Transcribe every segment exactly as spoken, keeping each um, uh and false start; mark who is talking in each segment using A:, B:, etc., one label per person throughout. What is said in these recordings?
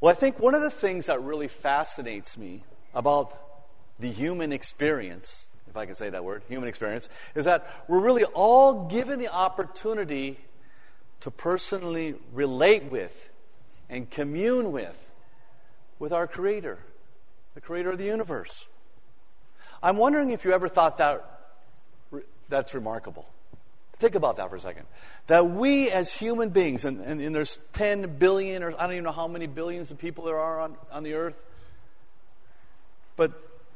A: Well, I think one of the things that really fascinates me about the human experience, if I can say that word, human experience, is that we're really all given the opportunity to personally relate with and commune with, with our Creator, the Creator of the universe. I'm wondering if you ever thought that that's remarkable. Think about that for a second. That we as human beings, and, and, and there's ten billion, or I don't even know how many billions of people there are on, on the earth, but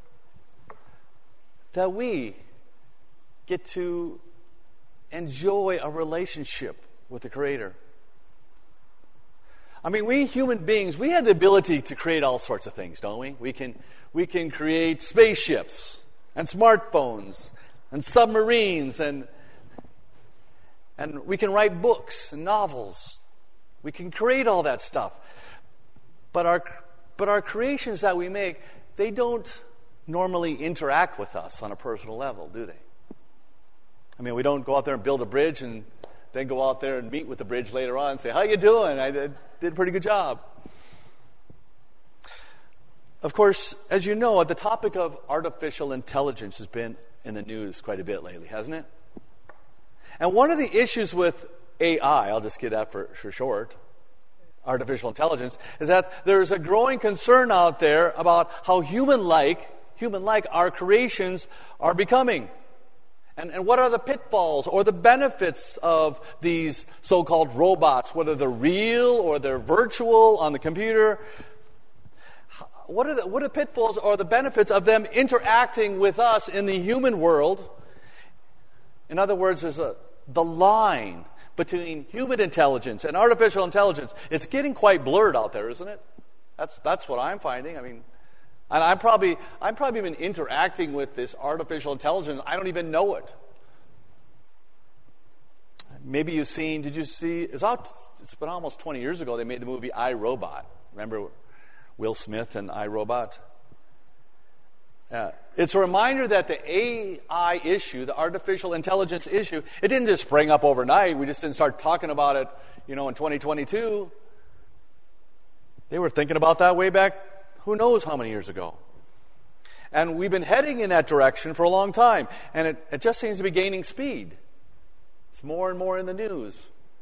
A: that we get to enjoy a relationship with the Creator. I mean, we human beings, we have the ability to create all sorts of things, don't we? We can, we can create spaceships and smartphones and submarines, and and we can write books and novels. We can create all that stuff. But our but our creations that we make, they don't normally interact with us on a personal level, do they? I mean, we don't go out there and build a bridge and then go out there and meet with the bridge later on and say, "How you doing? I did, did a pretty good job." Of course, as you know, the topic of artificial intelligence has been in the news quite a bit lately, hasn't it? And one of the issues with A I, I'll just get that for, for short, artificial intelligence, is that there's a growing concern out there about how human-like, human-like our creations are becoming. And, and what are the pitfalls or the benefits of these so-called robots, whether they're real or they're virtual on the computer? What are the, what are the pitfalls or the benefits of them interacting with us in the human world? In other words, there's a, the line between human intelligence and artificial intelligence. It's getting quite blurred out there, isn't it? That's that's what I'm finding. I mean, and I'm probably I'm probably been interacting with this artificial intelligence. I don't even know it. Maybe you've seen. Did you see? It's out. It's been almost twenty years ago. They made the movie I, Robot. Remember Will Smith and I, Robot? Uh, it's a reminder that the A I issue, the artificial intelligence issue, it didn't just spring up overnight. We just didn't start talking about it, you know, in twenty twenty-two. They were thinking about that way back, who knows how many years ago. And we've been heading in that direction for a long time. And it, it just seems to be gaining speed. It's more and more in the news.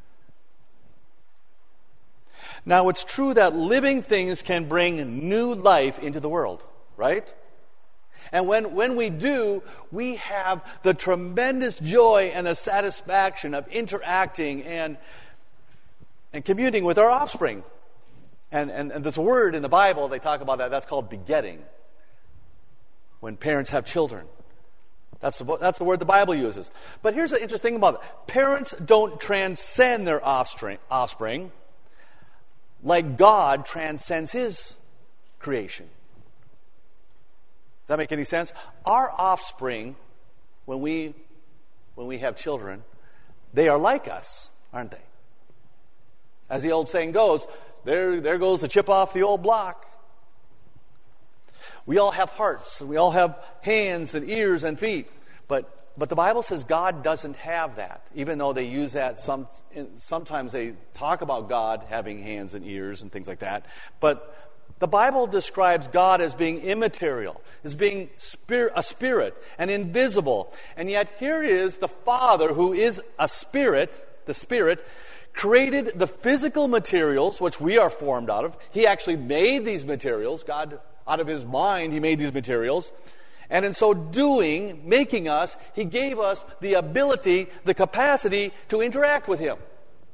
A: Now, it's true that living things can bring new life into the world, right? And when, when we do, we have the tremendous joy and the satisfaction of interacting and, and communing with our offspring. And, and, and there's a word in the Bible, they talk about that, that's called begetting. When parents have children. That's the, that's the word the Bible uses. But here's the interesting thing about it. Parents don't transcend their offspring, offspring like God transcends His creation. Does that make any sense? Our offspring, when we when we have children, they are like us, aren't they? As the old saying goes, there, there goes the chip off the old block. We all have hearts, and we all have hands and ears and feet. But but the Bible says God doesn't have that, even though they use that. Some sometimes they talk about God having hands and ears and things like that. But the Bible describes God as being immaterial, as being spirit, a spirit and invisible. And yet here is the Father, who is a spirit, the Spirit, created the physical materials which we are formed out of. He actually made these materials. God, out of His mind, He made these materials. And in so doing, making us, He gave us the ability, the capacity to interact with Him.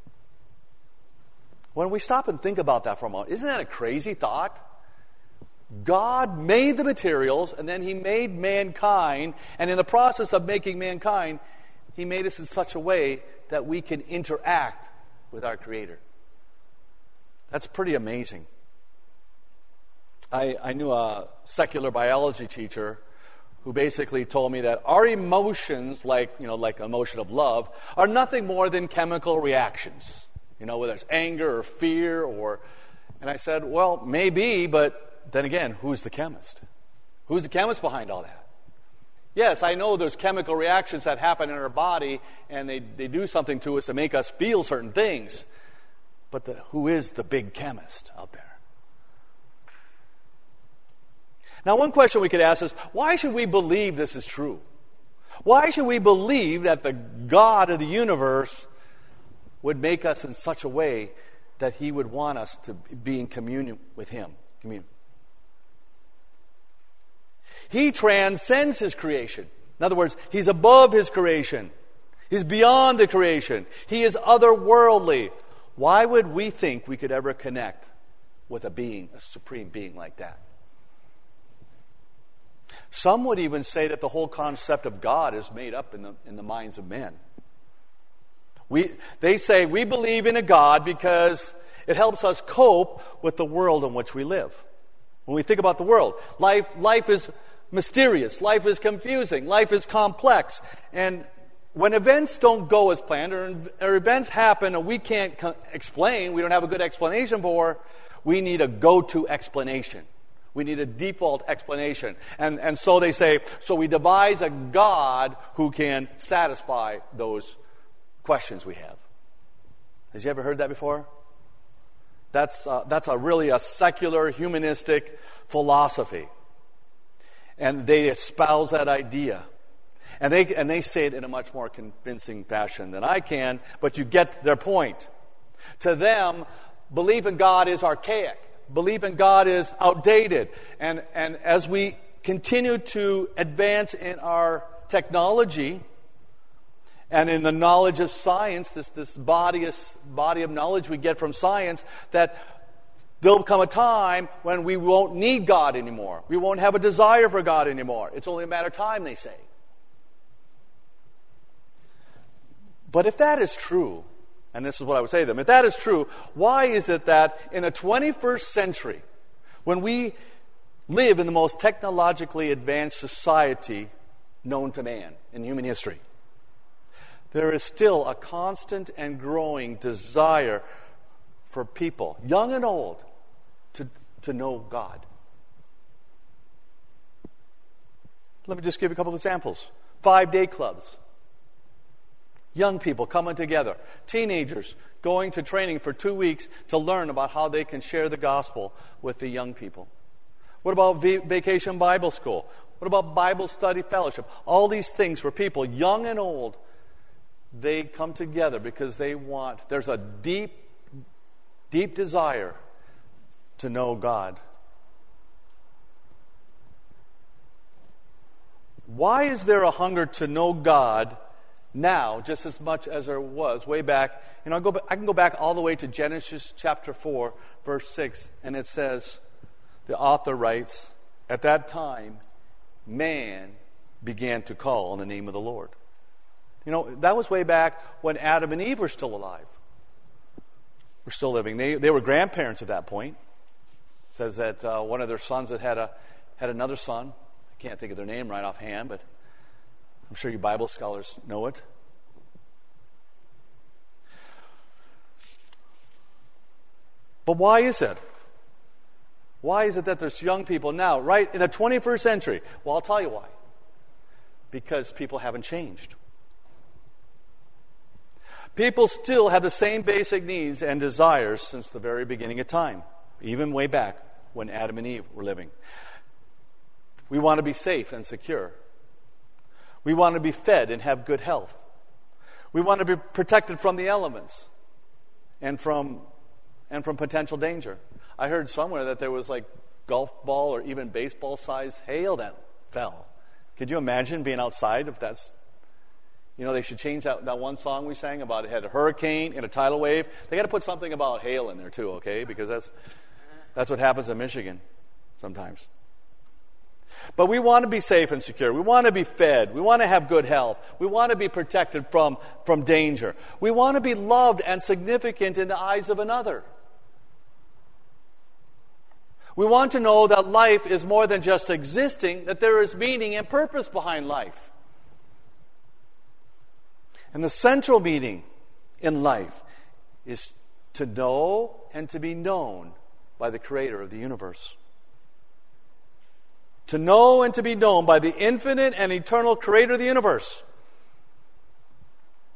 A: When we stop and think about that for a moment, isn't that a crazy thought? God made the materials, and then He made mankind, and in the process of making mankind, He made us in such a way that we can interact with our Creator. That's pretty amazing. I, I knew a secular biology teacher who basically told me that our emotions, like, you know, like emotion of love, are nothing more than chemical reactions. You know, whether it's anger or fear or... And I said, well, maybe, but then again, who's the chemist? Who's the chemist behind all that? Yes, I know there's chemical reactions that happen in our body, and they, they do something to us to make us feel certain things. But the, who is the big chemist out there? Now, one question we could ask is, why should we believe this is true? Why should we believe that the God of the universe would make us in such a way that He would want us to be in communion with Him? Communion. He transcends His creation. In other words, He's above His creation. He's beyond the creation. He is otherworldly. Why would we think we could ever connect with a being, a supreme being like that? Some would even say that the whole concept of God is made up in the, in the minds of men. We, they say we believe in a God because it helps us cope with the world in which we live. When we think about the world, life, life is mysterious, life is confusing, life is complex. And when events don't go as planned, or, or events happen and we can't co- explain, we don't have a good explanation for, we need a go-to explanation. We need a default explanation. And, and so they say, so we devise a God who can satisfy those questions we have. Has you ever heard that before? That's, uh, that's a really a secular, humanistic philosophy. And they espouse that idea. And they, and they say it in a much more convincing fashion than I can, but you get their point. To them, belief in God is archaic. Belief in God is outdated. And, and as we continue to advance in our technology and in the knowledge of science, this, this body, of, body of knowledge we get from science, that there'll come a time when we won't need God anymore. We won't have a desire for God anymore. It's only a matter of time, they say. But if that is true, and this is what I would say to them, if that is true, why is it that in the twenty-first century, when we live in the most technologically advanced society known to man in human history, there is still a constant and growing desire for people, young and old, to, to know God? Let me just give you a couple of examples. Five-day clubs. Young people coming together. Teenagers going to training for two weeks to learn about how they can share the gospel with the young people. What about v- Vacation Bible School? What about Bible Study Fellowship? All these things where people, young and old, they come together because they want, there's a deep, deep desire to know God. Why is there a hunger to know God now, just as much as there was way back? You know, I, go, I can go back all the way to Genesis chapter four, verse six, and it says, the author writes, at that time, man began to call on the name of the Lord. You know, that was way back when Adam and Eve were still alive. Were still living. They they were grandparents at that point. It says that uh, one of their sons had had, a, had another son. I can't think of their name right offhand, but I'm sure you Bible scholars know it. But why is it? Why is it that there's young people now, right in the twenty-first century? Well, I'll tell you why. Because people haven't changed. People still have the same basic needs and desires since the very beginning of time, even way back when Adam and Eve were living. We want to be safe and secure. We want to be fed and have good health. We want to be protected from the elements and from and from potential danger. I heard somewhere that there was like golf ball or even baseball size hail that fell. Could you imagine being outside if that's, you know, they should change that, that one song we sang about it had a hurricane and a tidal wave. They got to put something about hail in there too, okay? Because that's that's what happens in Michigan sometimes. But we want to be safe and secure. We want to be fed. We want to have good health. We want to be protected from, from danger. We want to be loved and significant in the eyes of another. We want to know that life is more than just existing, that there is meaning and purpose behind life. And the central meaning in life is to know and to be known by the Creator of the universe. To know and to be known by the infinite and eternal Creator of the universe.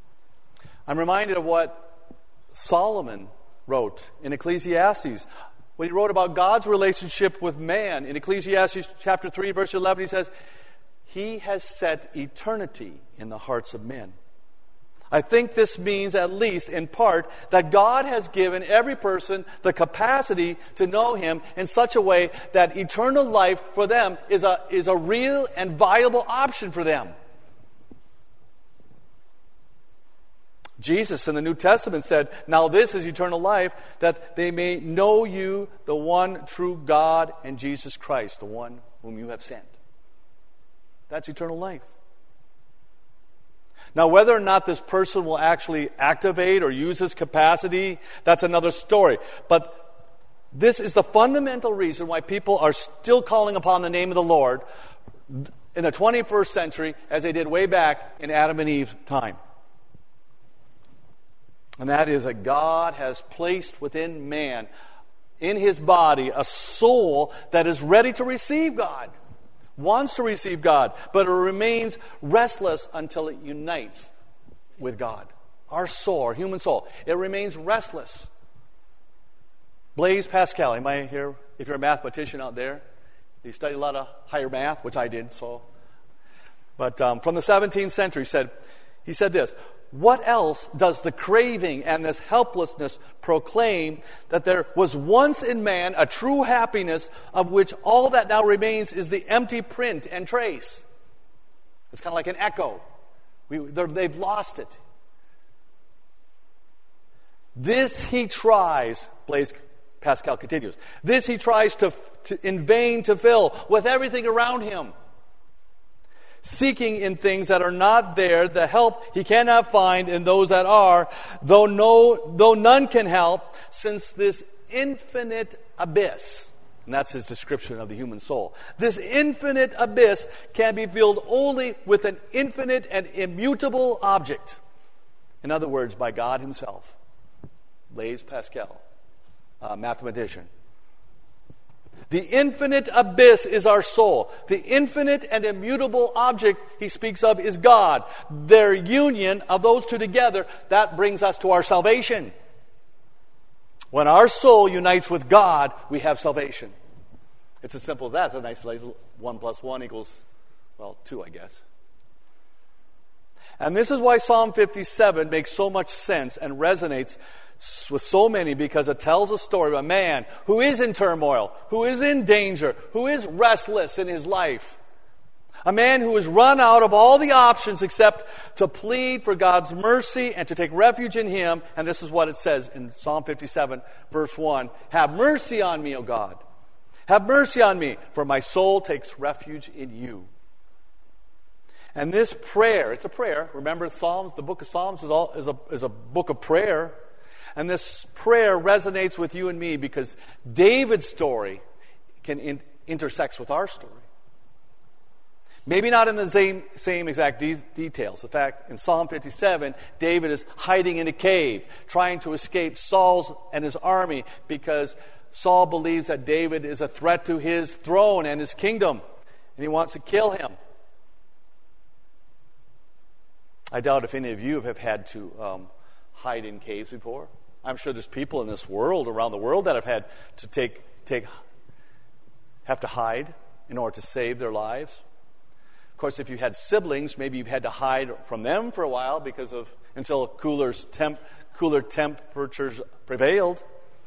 A: I'm reminded of what Solomon wrote in Ecclesiastes. when he wrote about God's relationship with man. In Ecclesiastes chapter three, verse eleven, he says, He has set eternity in the hearts of men. I think this means, at least in part, that God has given every person the capacity to know Him in such a way that eternal life for them is a, is a real and viable option for them. Jesus in the New Testament said, "Now this is eternal life, that they may know you, the one true God, and Jesus Christ, the one whom you have sent." That's eternal life. Now, whether or not this person will actually activate or use his capacity, that's another story. But this is the fundamental reason why people are still calling upon the name of the Lord in the twenty-first century as they did way back in Adam and Eve's time. And that is that God has placed within man, in his body, a soul that is ready to receive God. Wants to receive God, but it remains restless until it unites with God. Our soul, our human soul, it remains restless. Blaise Pascal, am I here? If you're a mathematician out there, you studied a lot of higher math, which I did. So, but um, from the seventeenth century, said he said this: "What else does the craving and this helplessness proclaim that there was once in man a true happiness of which all that now remains is the empty print and trace?" It's kind of like an echo. We, they've lost it. This he tries, Blaise Pascal continues, this he tries to, to in vain to fill with everything around him, seeking in things that are not there the help he cannot find in those that are, though no, though none can help, since this infinite abyss, and that's his description of the human soul, this infinite abyss can be filled only with an infinite and immutable object. In other words, by God Himself. Blaise Pascal, a mathematician. The infinite abyss is our soul. The infinite and immutable object he speaks of is God. Their union of those two together, that brings us to our salvation. When our soul unites with God, we have salvation. It's as simple as that. It's a nice little one plus one equals, well, two, I guess. And this is why Psalm fifty-seven makes so much sense and resonates with so many, because it tells a story of a man who is in turmoil, who is in danger, who is restless in his life. A man who has run out of all the options except to plead for God's mercy and to take refuge in Him. And this is what it says in Psalm fifty-seven, verse one. "Have mercy on me, O God. Have mercy on me, for my soul takes refuge in You." And this prayer, it's a prayer. Remember, Psalms, the book of Psalms is, all, is, a, is a book of prayer. And this prayer resonates with you and me because David's story can in, intersects with our story. Maybe not in the same, same exact de- details. In fact, in Psalm fifty-seven, David is hiding in a cave, trying to escape Saul's and his army because Saul believes that David is a threat to his throne and his kingdom, and he wants to kill him. I doubt if any of you have had to um, hide in caves before. I'm sure there's people in this world, around the world, that have had to take, take, have to hide in order to save their lives. Of course, if you had siblings, maybe you've had to hide from them for a while because of until cooler temp, cooler temperatures prevailed.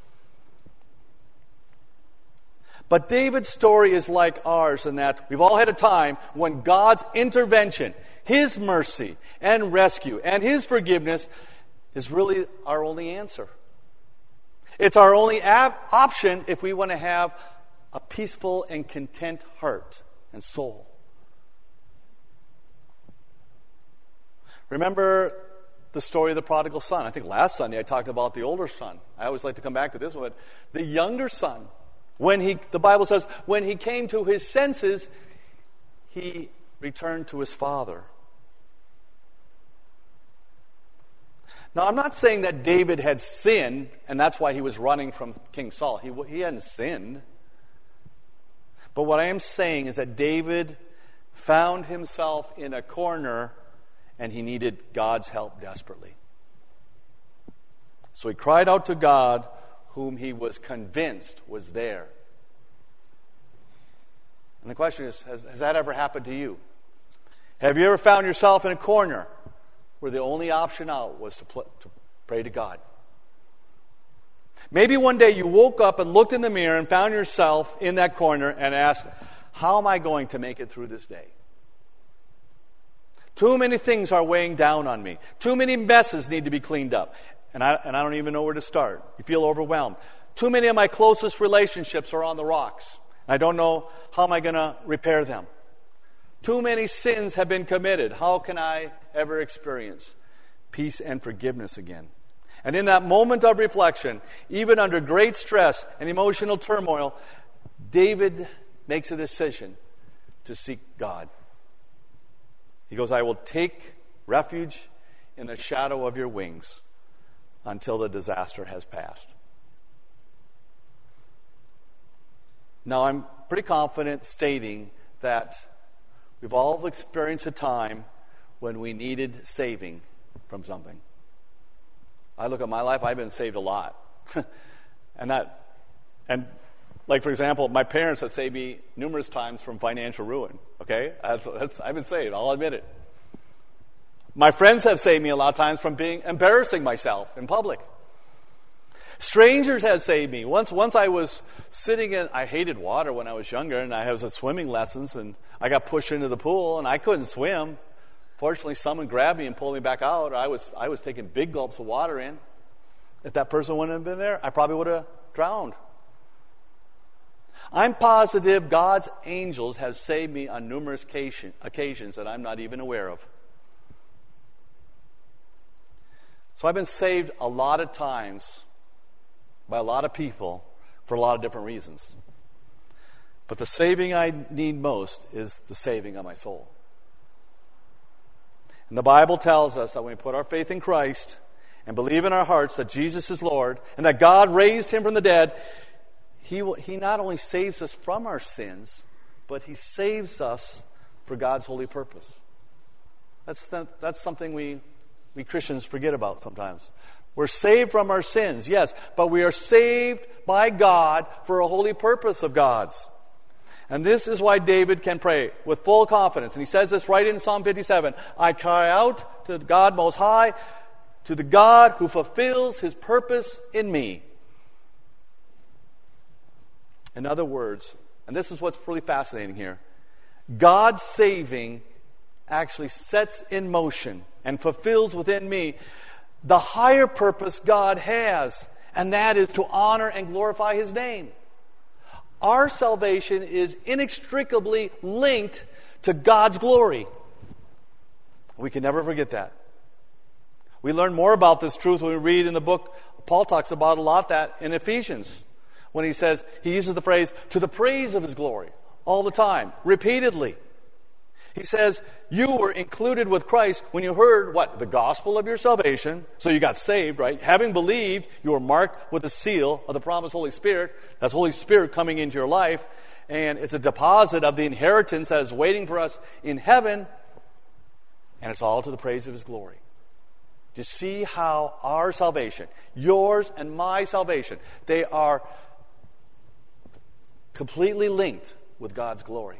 A: But David's story is like ours in that we've all had a time when God's intervention, His mercy and rescue and His forgiveness is really our only answer. It's our only ab- option if we want to have a peaceful and content heart and soul. Remember the story of the prodigal son. I think last Sunday I talked about the older son. I always like to come back to this one. The younger son, when he, the Bible says, when he came to his senses, he returned to his father. Now, I'm not saying that David had sinned, and that's why he was running from King Saul. He, he hadn't sinned. But what I am saying is that David found himself in a corner, and he needed God's help desperately. So he cried out to God, whom he was convinced was there. And the question is, has, has that ever happened to you? Have you ever found yourself in a corner where the only option out was to, pl- to pray to God? Maybe one day you woke up and looked in the mirror and found yourself in that corner and asked, how am I going to make it through this day? Too many things are weighing down on me. Too many messes need to be cleaned up. And I, and I don't even know where to start. You feel overwhelmed. Too many of my closest relationships are on the rocks. I don't know how am I going to repair them. Too many sins have been committed. How can I ever experience peace and forgiveness again? And in that moment of reflection, even under great stress and emotional turmoil, David makes a decision to seek God. He goes, I will take refuge in the shadow of your wings until the disaster has passed. Now, I'm pretty confident stating that we've all experienced a time when we needed saving from something. I look at my life, I've been saved a lot. and that, and like for example, my parents have saved me numerous times from financial ruin. Okay? That's, that's, I've been saved, I'll admit it. My friends have saved me a lot of times from being embarrassing myself in public. Strangers have saved me. Once once I was sitting in, I hated water when I was younger, and I was at swimming lessons, and I got pushed into the pool, and I couldn't swim. Fortunately, someone grabbed me and pulled me back out. I was I was taking big gulps of water in. If that person wouldn't have been there, I probably would have drowned. I'm positive God's angels have saved me on numerous occasion, occasions that I'm not even aware of. So I've been saved a lot of times by a lot of people for a lot of different reasons. But the saving I need most is the saving of my soul. And the Bible tells us that when we put our faith in Christ and believe in our hearts that Jesus is Lord and that God raised him from the dead, he, will, he not only saves us from our sins, but he saves us for God's holy purpose. That's, that, that's something we, we Christians forget about sometimes. We're saved from our sins, yes, but we are saved by God for a holy purpose of God's. And this is why David can pray with full confidence. And he says this right in Psalm fifty-seven. I cry out to God Most High, to the God who fulfills his purpose in me. In other words, and this is what's really fascinating here, God's saving actually sets in motion and fulfills within me the higher purpose God has, and that is to honor and glorify his name. Our salvation is inextricably linked to God's glory. We can never forget that. We learn more about this truth when we read in the book, Paul talks about a lot that in Ephesians, when he says, he uses the phrase, to the praise of his glory, all the time, repeatedly. He says, you were included with Christ when you heard, what? The gospel of your salvation. So you got saved, right? Having believed, you were marked with the seal of the promised Holy Spirit. That's Holy Spirit coming into your life. And it's a deposit of the inheritance that is waiting for us in heaven. And it's all to the praise of his glory. Do you see how our salvation, yours and my salvation, they are completely linked with God's glory.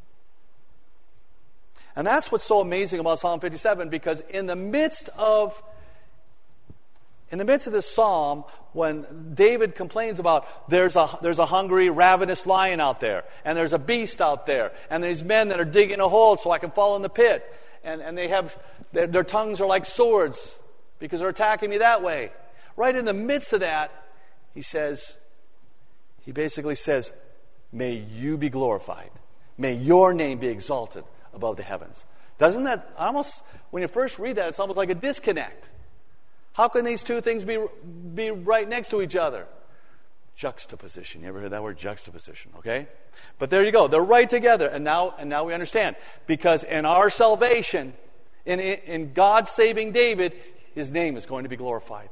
A: And that's what's so amazing about Psalm fifty-seven, because in the midst of in the midst of this psalm, when David complains about there's a there's a hungry, ravenous lion out there, and there's a beast out there, and there's men that are digging a hole so I can fall in the pit, and, and they have their, their tongues are like swords because they're attacking me that way. Right in the midst of that, he says, he basically says, may you be glorified. May your name be exalted above the heavens. Doesn't that almost, when you first read that, it's almost like a disconnect. How can these two things be be right next to each other? Juxtaposition. You ever heard that word, juxtaposition? Okay? But there you go. They're right together. And now and now we understand. Because in our salvation, in, in God saving David, his name is going to be glorified.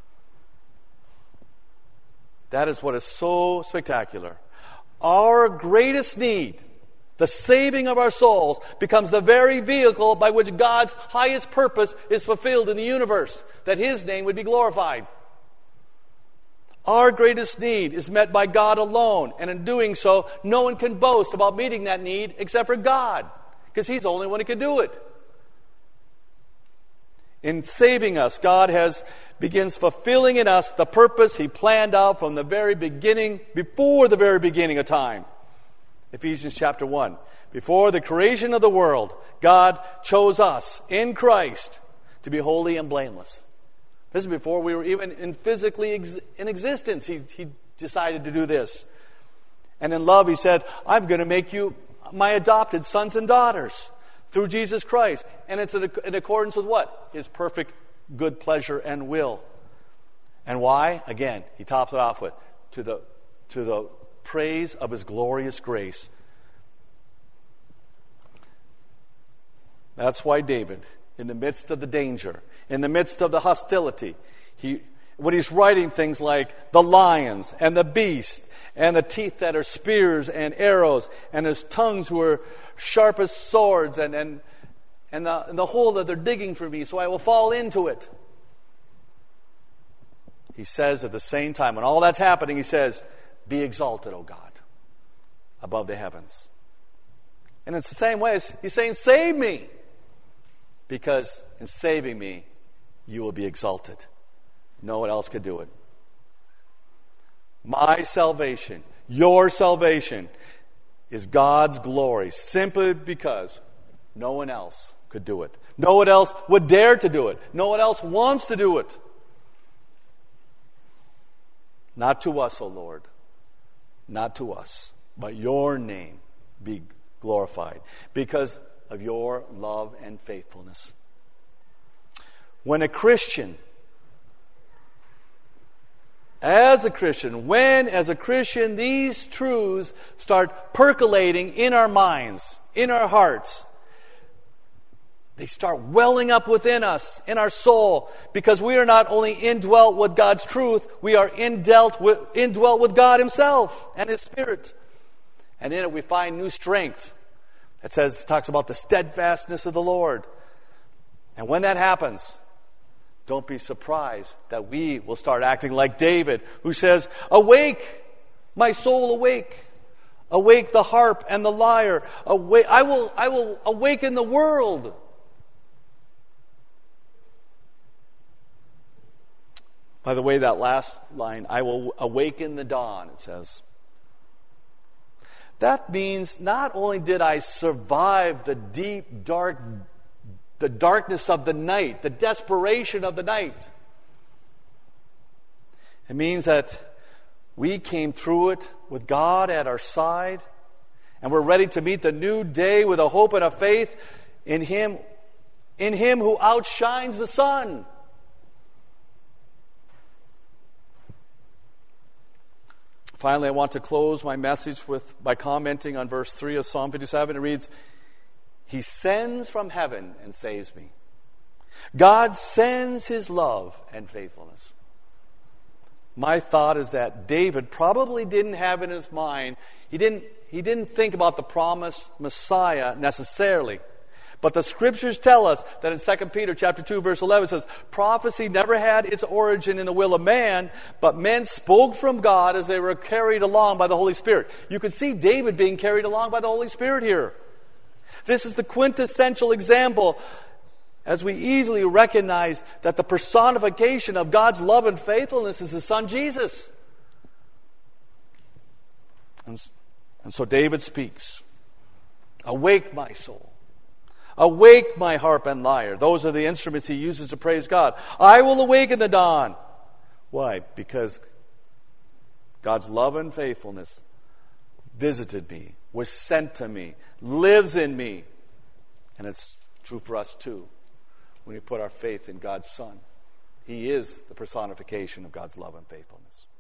A: That is what is so spectacular. Our greatest need, the saving of our souls, becomes the very vehicle by which God's highest purpose is fulfilled in the universe, that his name would be glorified. Our greatest need is met by God alone. And in doing so, no one can boast about meeting that need except for God, because He's the only one who can do it. In saving us, God has begins fulfilling in us the purpose He planned out from the very beginning, before the very beginning of time. Ephesians chapter one. Before the creation of the world, God chose us in Christ to be holy and blameless. This is before we were even in physically ex- in existence. He, he decided to do this. And in love, He said, I'm going to make you my adopted sons and daughters through Jesus Christ. And it's in, in accordance with what? His perfect good pleasure and will. And why? Again, He tops it off with, to the, to the praise of His glorious grace. That's why David, in the midst of the danger, in the midst of the hostility, he, when he's writing things like the lions and the beast and the teeth that are spears and arrows and his tongues who are sharp as swords and, and, and, the, and the hole that they're digging for me so I will fall into it. He says at the same time, when all that's happening, He says, be exalted, O God, above the heavens. And it's the same way as He's saying, save me. Because in saving me, you will be exalted. No one else could do it. My salvation, your salvation, is God's glory simply because no one else could do it. No one else would dare to do it. No one else wants to do it. Not to us, O Lord. Not to us. But your name be glorified. Because of your love and faithfulness. When a Christian, as a Christian, when as a Christian these truths start percolating in our minds, in our hearts, they start welling up within us, in our soul, because we are not only indwelt with God's truth, we are indwelt with, indwelt with God Himself and His Spirit. And in it we find new strength. It says, it talks about the steadfastness of the Lord. And when that happens, don't be surprised that we will start acting like David, who says, awake, my soul, awake. Awake the harp and the lyre. Awake, I will, I will awaken the world. By the way, that last line, I will awaken the dawn, it says. That means not only did I survive the deep, dark, the darkness of the night, the desperation of the night. It means that we came through it with God at our side, and we're ready to meet the new day with a hope and a faith in Him, in Him who outshines the sun. Finally, I want to close my message with by commenting on verse three of Psalm fifty-seven. It reads, He sends from heaven and saves me. God sends His love and faithfulness. My thought is that David probably didn't have in his mind, he didn't, he didn't think about the promised Messiah necessarily. But the Scriptures tell us that in Second Peter chapter two, verse eleven, it says, prophecy never had its origin in the will of man, but men spoke from God as they were carried along by the Holy Spirit. You can see David being carried along by the Holy Spirit here. This is the quintessential example, as we easily recognize that the personification of God's love and faithfulness is His Son Jesus. And, and so David speaks, awake my soul. Awake my harp and lyre. Those are the instruments he uses to praise God. I will awaken the dawn. Why? Because God's love and faithfulness visited me, was sent to me, lives in me. And it's true for us too when we put our faith in God's Son. He is the personification of God's love and faithfulness.